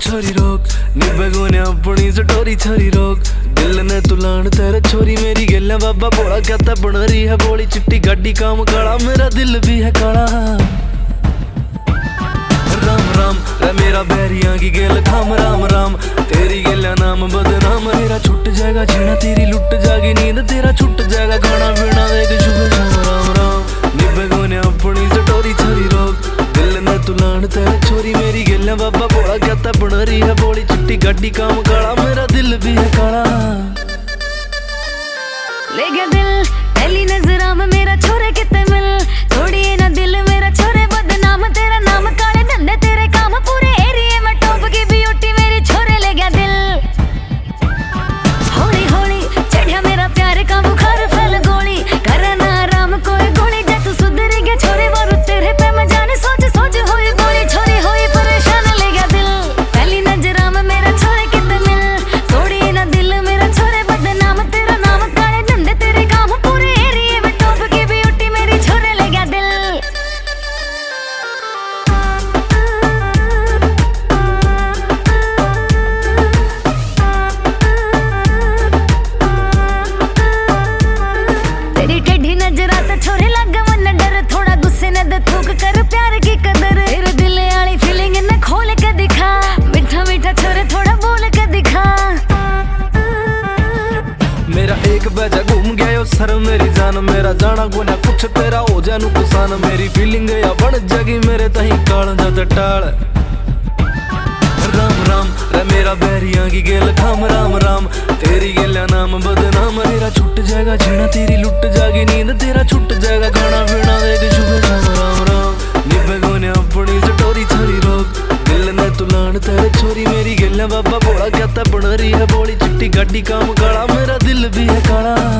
छोरी रोक निबगो ने अपनी सटोरी छोरी रोक दिल ने तुलान तेरे छोरी मेरी गल्ला बाबा बोला कहता बन रही है बोली चिट्टी गाड़ी काम काला मेरा दिल भी है काला राम राम रे मेरा बैरिया की गेल खाम राम राम तेरी गेला नाम बदनाम मेरा छुट जाएगा जीना तेरी लुट जाएगी नींद तेरा छुट जाएगा खाना पीना देख शुभ शाम राम राम निबगो ने अपनी सटोरी छोरी रोक दिल ने तुलान तेरे छोरी मेरी गेला बाबा बोला कहता बन रही है बोली चिट्टी गाड़ी काम काला मेरा दिल भी है काला ले गया दिल पहली नजरा में मेरा छोरे कितने मिल थोड़ी ना दिल मेरा छोरे बदनाम तेरा नाम काले धंधे तेरे काम पूरे एरिया में टॉप की ब्यूटी मेरी छोरे ले गया दिल हौली हौली चढ़िया मेरा प्यार का बुखार फैल गोली करना आराम कोई गोली जा तू सुधर गया छोरे वो तेरे पे मैं जाने सोच सोच होई गोली छोरी होई परेशान ले गया दिल पहली नजरा में मेरा छोरे कितने मिल थोड़ी ना दिल मेरा छोरे बदनाम तेरा नाम काले धंधे तेरे काम पूरे एरिया में टॉप की ब्यूटी मेरी छोरे ले गया दिल तेरी टेढ़ी नजरा तो छोरे लग मन डर थोड़ा गुस्से न दे थूक कर प्यार की कदर तेरे दिल वाली फीलिंग न खोल के दिखा मीठा मीठा छोरे थोड़ा बोल के दिखा मेरा एक बजा घूम गया यो सर मेरी जान मेरा जाना को ना कुछ तेरा हो जा नुकसान मेरी फीलिंग या बन जगी मेरे तही काल जद टाल राम राम रे मेरा बैरिया की गेल खाम राम राम तेरी गेला नाम बदनाम मेरा छुट जाएगा जीना तेरी लुट जाएगी नींद तेरा छुट जाएगा खाना पीना देख शुभ शाम राम राम निबगो ने अपनी सटोरी छोरी रोक दिल ने तुलान तेरे छोरी मेरी गेला बाबा बोला कहता बन रही है बोली चिट्टी गाड़ी काम काला मेरा दिल भी है काला।